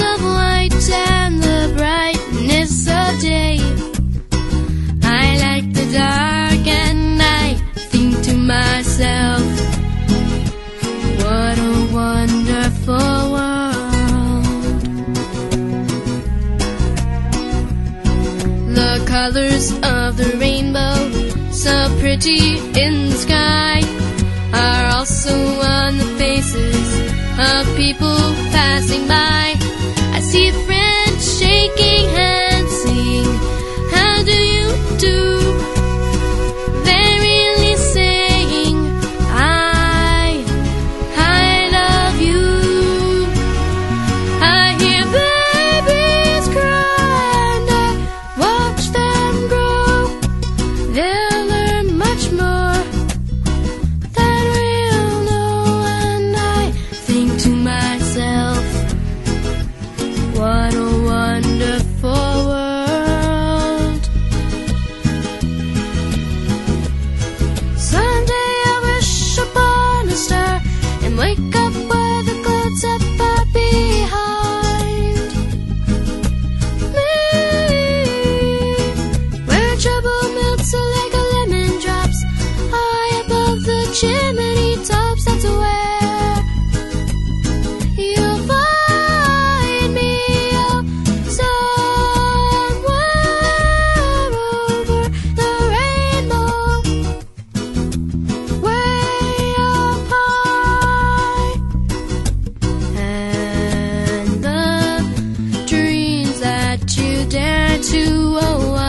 of light and the brightness of day. I like the dark and I think to myself, what a wonderful world. The colors of the rainbow, so pretty in the sky, are also on the faces of people passing by. I see friends shaking hands, saying, how do you do? They're really saying, I love you. I hear babies cry and I watch them grow. They'll learn much more than we'll know. And I think to myself, what a wonderful world. Someday I wish upon a star and wake up where the clouds are far behind me, where trouble melts like a lemon drops high above the chimney tops. That's where you'll find me, oh, somewhere over the rainbow, way up high. And the dreams that you dare to, oh,